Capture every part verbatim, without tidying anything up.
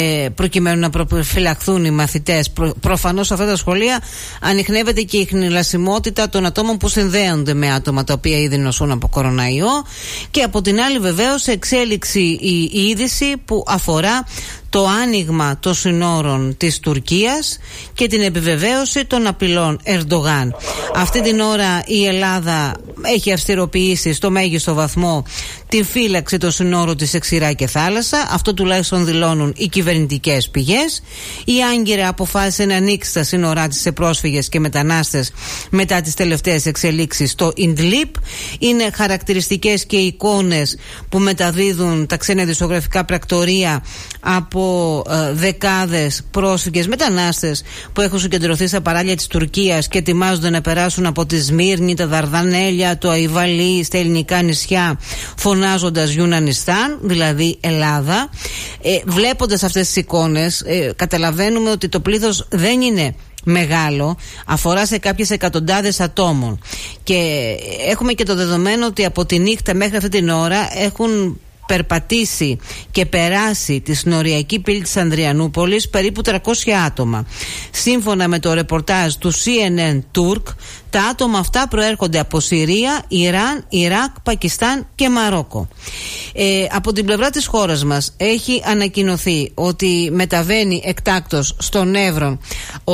προκειμένου να προφυλαχθούν οι μαθητές. Προ, προφανώς σε αυτά τα σχολεία ανιχνεύεται και η χνηλασιμότητα των ατόμων που συνδέονται με άτομα τα οποία ήδη νοσούν από κοροναϊό, και από την άλλη βεβαίως εξέλιξη η, η είδηση που αφορά το άνοιγμα των συνόρων της Τουρκίας και την επιβεβαίωση των απειλών Ερντογάν. Αυτή την ώρα η Ελλάδα έχει αυστηροποιήσει στο μέγιστο βαθμό την φύλαξη των συνόρων της σε ξηρά και θάλασσα. Αυτό τουλάχιστον δηλώνουν οι κυβερνητικές πηγές. Η Άγκυρα αποφάσισε να ανοίξει τα σύνορά της σε πρόσφυγες και μετανάστες μετά τις τελευταίες εξελίξεις στο Ιντλίπ. Είναι χαρακτηριστικές και οι εικόνες που μεταδίδουν τα ξένα ειδησιογραφικά πρακτορεία από ε, δεκάδες πρόσφυγες μετανάστες που έχουν συγκεντρωθεί στα παράλια της Τουρκίας και ετοιμάζονται να περάσουν από τη Σμύρνη, τα Δαρδανέλια, το Αϊβαλί, στα ελληνικά νησιά, φωνάζοντας Ιουνανιστάν, δηλαδή Ελλάδα. Ε, βλέποντας αυτές τις εικόνες, ε, καταλαβαίνουμε ότι το πλήθος δεν είναι μεγάλο, αφορά σε κάποιες εκατοντάδες ατόμων, και έχουμε και το δεδομένο ότι από τη νύχτα μέχρι αυτή την ώρα έχουν περπατήσει και περάσει τη συνοριακή πύλη της Ανδριανούπολης περίπου τριακόσια άτομα. Σύμφωνα με το ρεπορτάζ του σι εν εν Turk, τα άτομα αυτά προέρχονται από Συρία, Ιράν, Ιράκ, Πακιστάν και Μαρόκο. Ε, από την πλευρά της χώρας μας έχει ανακοινωθεί ότι μεταβαίνει εκτάκτως στον Εύρο ο,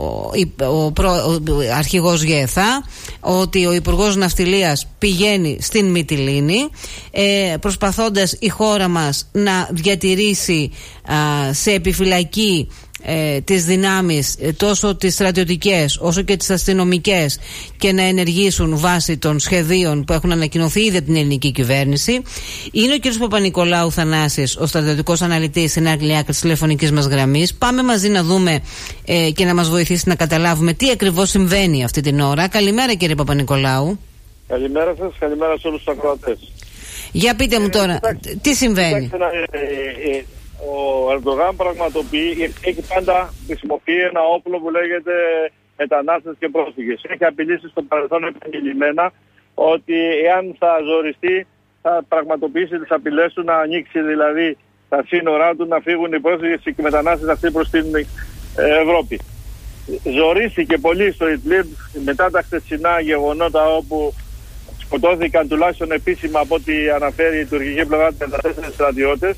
ο, προ, ο αρχηγός ΓΕΘΑ, ότι ο Υπουργός Ναυτιλίας πηγαίνει στην Μυτιλήνη, ε, προσπαθώντας η χώρα μας να διατηρήσει α, σε επιφυλακή Ε, τις δυνάμεις, ε, τόσο τις στρατιωτικές όσο και τις αστυνομικές, και να ενεργήσουν βάσει των σχεδίων που έχουν ανακοινωθεί ήδη από την ελληνική κυβέρνηση. Είναι ο κ. Παπα-Νικολάου Θανάσης, ο στρατιωτικός αναλυτής στην άλλη άκρη της τηλεφωνικής μας γραμμής. Πάμε μαζί να δούμε ε, και να μας βοηθήσει να καταλάβουμε τι ακριβώς συμβαίνει αυτή την ώρα. Καλημέρα, κύριε Παπα-Νικολάου. Καλημέρα σας, καλημέρα σε όλους τους ακροατές. Για πείτε μου τώρα, κοιτάξτε, τι συμβαίνει. κοιτάξτε, ε, ε, ε, ο Ερντογάν πραγματοποιεί, έχει πάντα χρησιμοποιεί ένα όπλο που λέγεται μετανάστες και πρόσφυγες. Έχει απειλήσει στο παρελθόν επανειλημμένα ότι εάν θα ζοριστεί θα πραγματοποιήσει τις απειλές του, να ανοίξει δηλαδή τα σύνορά του, να φύγουν οι πρόσφυγες και οι μετανάστες αυτοί προς την Ευρώπη. Ζορίστηκε πολύ στο Ιντλίπ μετά τα χθεσινά γεγονότα, όπου σκοτώθηκαν τουλάχιστον επίσημα από ό,τι αναφέρει η τουρκική πλευρά τριάντα τέσσερις στρατιώτες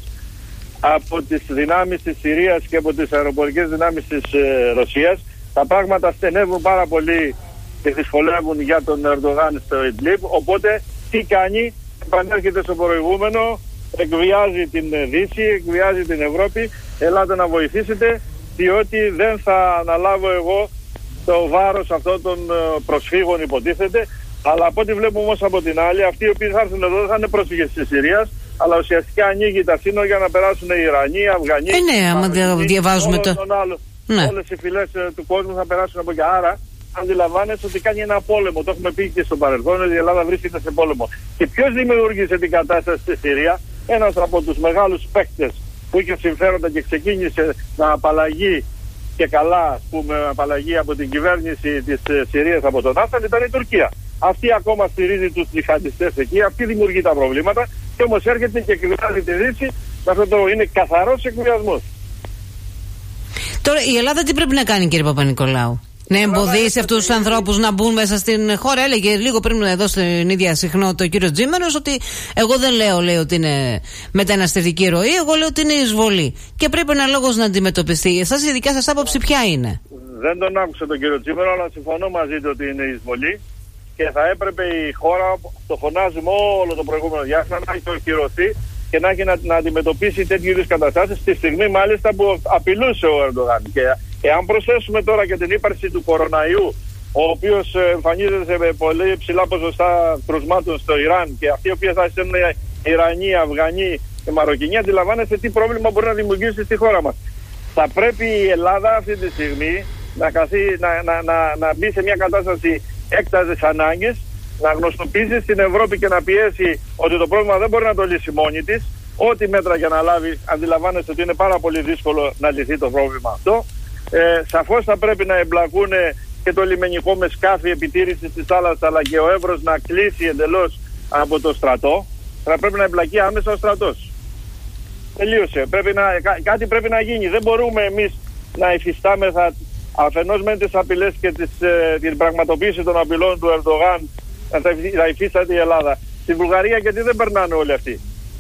από τις δυνάμεις της Συρίας και από τις αεροπορικές δυνάμεις της ε, Ρωσίας. Τα πράγματα στενεύουν πάρα πολύ και δυσκολεύουν για τον Ερντογάν στο Ιντλίπ. Οπότε τι κάνει? Επανέρχεται στο προηγούμενο, εκβιάζει την Δύση, εκβιάζει την Ευρώπη. Ελάτε να βοηθήσετε, διότι δεν θα αναλάβω εγώ το βάρος αυτών των προσφύγων, υποτίθεται. Αλλά από ό,τι βλέπουμε όμως από την άλλη, αυτοί οι οποίοι θα έρθουν εδώ δεν θα είναι πρόσφυγες της Συρίας, αλλά ουσιαστικά ανοίγει τα σύνορα για να περάσουν οι Ιρανοί, οι Αφγανοί. Ε, ναι, άμα διαβάζουμε το. Ναι. Όλες οι φυλές του κόσμου θα περάσουν από εκεί. Άρα, αντιλαμβάνεσαι ότι κάνει ένα πόλεμο. Το έχουμε πει και στο παρελθόν, ότι η Ελλάδα βρίσκεται σε πόλεμο. Και ποιος δημιούργησε την κατάσταση στη Συρία? Ένας από τους μεγάλους παίκτες που είχε συμφέροντα και ξεκίνησε να απαλλαγεί, και καλά, ας πούμε, απαλλαγή από την κυβέρνηση της Συρίας από τον Άσαντ, ήταν η Τουρκία. Αυτή ακόμα στηρίζει τους τζιχαντιστές εκεί, αυτή δημιουργεί τα προβλήματα, και όμως έρχεται και εκβιάζει τη Δύση. Αυτό το είναι καθαρός εκβιασμός. Τώρα η Ελλάδα τι πρέπει να κάνει, κύριε Παπα-Νικολάου? Να εμποδίσει αυτούς τους ανθρώπους να μπουν μέσα στην χώρα? Έλεγε λίγο πριν εδώ στην ίδια συχνότητα ο κύριος Τζίμερος ότι εγώ δεν λέω, λέει, ότι είναι μεταναστευτική ροή, εγώ λέω ότι είναι εισβολή. Και πρέπει ένα λόγος να αντιμετωπιστεί. Εσάς η δικιά σας άποψη ποια είναι? Δεν τον άκουσα τον κύριο Τζίμερο, αλλά συμφωνώ μαζί του ότι είναι εισβολή. Και θα έπρεπε η χώρα, το φωνάζουμε όλο το προηγούμενο διάστημα, να έχει οχυρωθεί και να έχει να, να αντιμετωπίσει τέτοιου είδους καταστάσεις, στη στιγμή μάλιστα που απειλούσε ο Ερντογάν. Και εάν προσθέσουμε τώρα και την ύπαρξη του κοροναϊού, ο οποίος εμφανίζεται σε πολύ ψηλά ποσοστά κρουσμάτων στο Ιράν, και αυτοί οι οποίοι θα στέλνουν Ιρανοί, Αφγανοί και Μαροκινοί, αντιλαμβάνεστε τι πρόβλημα μπορεί να δημιουργήσει στη χώρα μας. Θα πρέπει η Ελλάδα αυτή τη στιγμή να, καθεί, να, να, να, να μπει σε μια κατάσταση έκτακτες ανάγκες, να γνωστοποιήσει στην Ευρώπη και να πιέσει ότι το πρόβλημα δεν μπορεί να το λύσει μόνη της. Ό,τι μέτρα για να λάβει, αντιλαμβάνεστε ότι είναι πάρα πολύ δύσκολο να λυθεί το πρόβλημα αυτό. Ε, σαφώς θα πρέπει να εμπλακούν και το λιμενικό με σκάφη επιτήρησης της θάλασσας, αλλά και ο Εύρος να κλείσει εντελώς από το στρατό. Θα πρέπει να εμπλακεί άμεσα ο στρατός. Τελείωσε. Πρέπει να, κά, κάτι πρέπει να γίνει. Δεν μπορούμε εμείς να υφιστάμεθα αφενός με τις απειλές και τις, ε, την πραγματοποίηση των απειλών του Ερντογάν να υφίσταται η Ελλάδα. Στη Βουλγαρία γιατί δεν περνάνε όλοι αυτοί.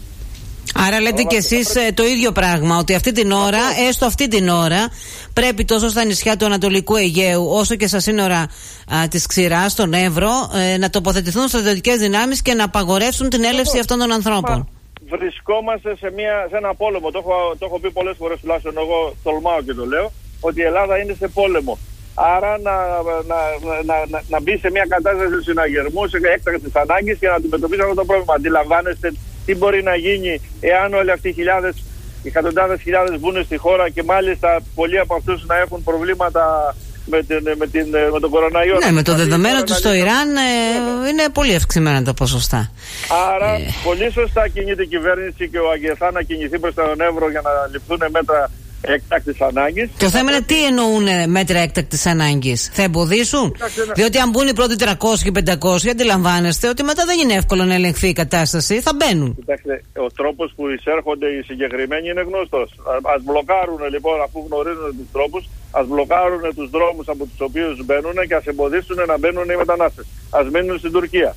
Άρα λέτε κι εσείς πρέπει... το ίδιο πράγμα, ότι αυτή την ώρα, έστω αυτή την ώρα, πρέπει τόσο στα νησιά του Ανατολικού Αιγαίου, όσο και στα σύνορα α, της Ξηράς, στον Εύρο, ε, να τοποθετηθούν στρατιωτικές δυνάμεις και να απαγορεύσουν την έλευση αυτών των ανθρώπων. Μα, βρισκόμαστε σε, μια, σε ένα πόλεμο, το έχω, το έχω πει πολλές φορές, τουλάχιστον εγώ τολμάω και το λέω, ότι η Ελλάδα είναι σε πόλεμο. Άρα να, να, να, να, να μπει σε μια κατάσταση συναγερμού, σε έκτακτης ανάγκης και να αντιμετωπίσει αυτό το πρόβλημα. Αντιλαμβάνεστε τι μπορεί να γίνει εάν όλοι αυτοί οι χιλιάδες, οι εκατοντάδες χιλιάδες μπουν στη χώρα και μάλιστα πολλοί από αυτούς να έχουν προβλήματα με, την, με, την, με τον κοροναϊό. Ναι, με το δεδομένο ότι στο Ιράν ε, είναι πολύ αυξημένα τα ποσοστά. Άρα ε. πολύ σωστά κινείται η κυβέρνηση και ο Αγγεθά να κινηθεί προς τον Εύρο για να ληφθούν μέτρα έκτακτης ανάγκης. Το θέμα είναι τι εννοούν μέτρα έκτακτης ανάγκης. Θα εμποδίσουν? Κοιτάξτε, διότι αν μπουν οι πρώτοι τριακόσιοι και πεντακόσιοι, αντιλαμβάνεστε ότι μετά δεν είναι εύκολο να ελεγχθεί η κατάσταση. Θα μπαίνουν. Κοιτάξτε, ο τρόπος που εισέρχονται οι συγκεκριμένοι είναι γνωστός. Ας μπλοκάρουν λοιπόν, αφού γνωρίζουν τους τρόπους, ας μπλοκάρουν τους δρόμους από τους οποίους μπαίνουν και ας εμποδίσουν να μπαίνουν οι μετανάστες. Ας μείνουν στην Τουρκία.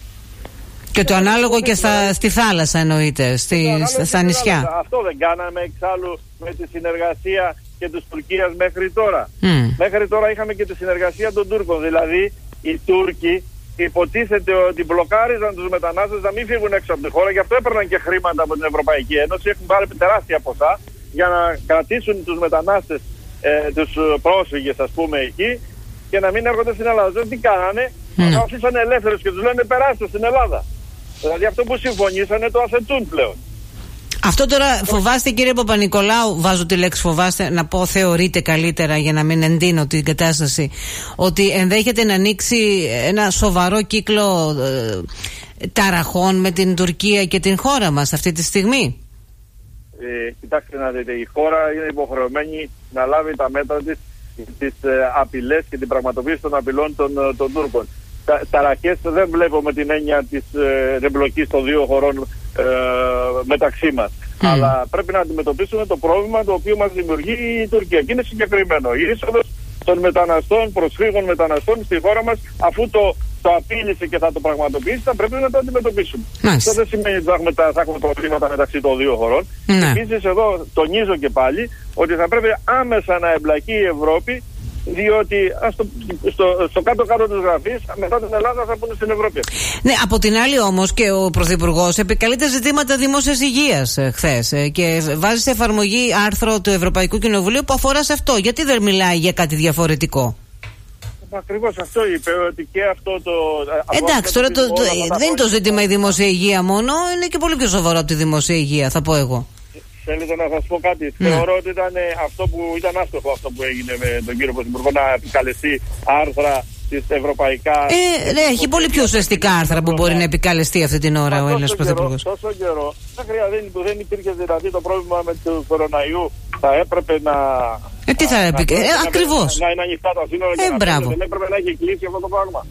Και το ανάλογο και στα, στη θάλασσα εννοείται, στη, στα, στα νησιά. Θάλασσα. Αυτό δεν κάναμε εξάλλου με τη συνεργασία και της Τουρκίας μέχρι τώρα. Mm. Μέχρι τώρα είχαμε και τη συνεργασία των Τούρκων. Δηλαδή οι Τούρκοι υποτίθεται ότι μπλοκάριζαν τους μετανάστες να μην φύγουν έξω από τη χώρα, γι' αυτό έπαιρναν και χρήματα από την Ευρωπαϊκή Ένωση. Έχουν πάρει τεράστια ποσά για να κρατήσουν τους μετανάστες, ε, τους πρόσφυγες ας πούμε εκεί και να μην έρχονται στην Ελλάδα. Δεν τι κάνανε, mm. τους αφήσανε ελεύθερους και τους λένε περάστε στην Ελλάδα. Δηλαδή αυτό που συμφωνήσανε το αθετούν πλέον. Αυτό τώρα φοβάστε, κύριε Παπα-Νικολάου, βάζω τη λέξη φοβάστε, να πω θεωρείτε καλύτερα για να μην εντείνω την κατάσταση, ότι ενδέχεται να ανοίξει ένα σοβαρό κύκλο ε, ταραχών με την Τουρκία και την χώρα μας αυτή τη στιγμή? Ε, κοιτάξτε να δείτε, η χώρα είναι υποχρεωμένη να λάβει τα μέτρα της, τις ε, απειλές και την πραγματοποίηση των απειλών των, των Τούρκων. Τα, ταραχές δεν βλέπω με την έννοια της ε, εμπλοκής των δύο χωρών ε, μεταξύ μας. Mm. Αλλά πρέπει να αντιμετωπίσουμε το πρόβλημα το οποίο μας δημιουργεί η Τουρκία. Και είναι συγκεκριμένο. Η είσοδος των μεταναστών, προσφύγων μεταναστών στη χώρα μας, αφού το, το απείλησε και θα το πραγματοποιήσει, θα πρέπει να το αντιμετωπίσουμε. Nice. Αυτό δεν σημαίνει ότι θα έχουμε, θα έχουμε προβλήματα μεταξύ των δύο χωρών. Mm. Επίσης, εδώ τονίζω και πάλι ότι θα πρέπει άμεσα να εμπλακεί η Ευρώπη, διότι στο, στο, στο κάτω-κάτω της γραφής μετά την Ελλάδα θα πούνε στην Ευρώπη. Ναι, από την άλλη όμως και ο Πρωθυπουργός επικαλείται ζητήματα δημόσιας υγείας ε, χθες ε, και βάζει σε εφαρμογή άρθρο του Ευρωπαϊκού Κοινοβουλίου που αφορά σε αυτό. Γιατί δεν μιλάει για κάτι διαφορετικό? Ακριβώς αυτό είπε, ότι και αυτό το... Εντάξει, τώρα το, το, το, δεν είναι το ζήτημα η δημόσια υγεία μόνο, είναι και πολύ πιο σοβαρό από τη δημόσια υγεία, θα πω εγώ. Θέλετε να σας πω κάτι? Mm. Θεωρώ ότι ήταν αυτό που ήταν άστοχο αυτό που έγινε με τον κύριο Πρωθυπουργό, να επικαλεστεί άρθρα της ευρωπαϊκά. Ε, ναι, έχει πολύ πιο ουσιαστικά άρθρα που μπορεί να επικαλεστεί αυτή την ώρα ο Έλληνας Πρωθυπουργός. Τόσο καιρό, δεν χρειαζόταν, δεν υπήρχε δηλαδή το πρόβλημα με το κοροναϊού. Θα έπρεπε να. Ε, τι θα έπρεπε, ε, ακριβώς. Να είναι ανοιχτά τα σύνορα και ε, να πέρασε, δεν έπρεπε να έχει κλείσει αυτό το πράγμα.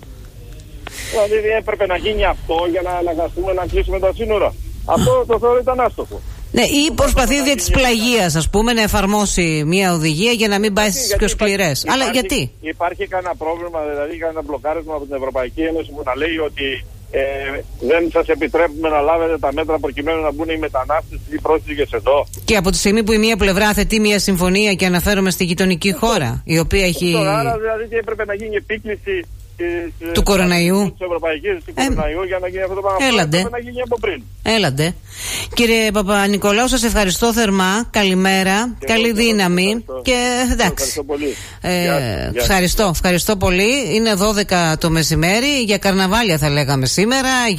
Δηλαδή έπρεπε να γίνει αυτό για να αναγκαστούμε να κλείσουμε τα σύνορα. Αυτό το θεωρώ ήταν άστοχο. Ναι, ή προσπαθεί δια της πλαγίας, ας πούμε, να εφαρμόσει μια οδηγία για να μην πάει στις πιο σκληρές. Αλλά υπάρχει, γιατί? Υπάρχει κανένα πρόβλημα, δηλαδή κανένα μπλοκάρισμα από την Ευρωπαϊκή Ένωση που να λέει ότι ε, δεν σας επιτρέπουμε να λάβετε τα μέτρα προκειμένου να μπουν οι μετανάστες ή πρόσφυγες εδώ? Και από τη στιγμή που η μία πλευρά θετεί μια συμφωνία και αναφέρομαι στη γειτονική χώρα, η οποία έχει. Άρα δηλαδή και έπρεπε να γίνει επίκληση Της, του κοροναϊού. Της Ευρωπαϊκής, του ε, κοροναϊού για να γίνει αυτό το πράγμα. Έλαντε. Να γίνει από πριν. Έλαντε. Κύριε Παπα-Νικολάου, σας ευχαριστώ θερμά. Καλημέρα. Και καλή δύναμη. Ευχαριστώ. Και εντάξει. Ευχαριστώ πολύ. Ε, γεια σας, γεια ευχαριστώ. Ευχαριστώ πολύ. Είναι δώδεκα το μεσημέρι. Για καρναβάλια θα λέγαμε σήμερα.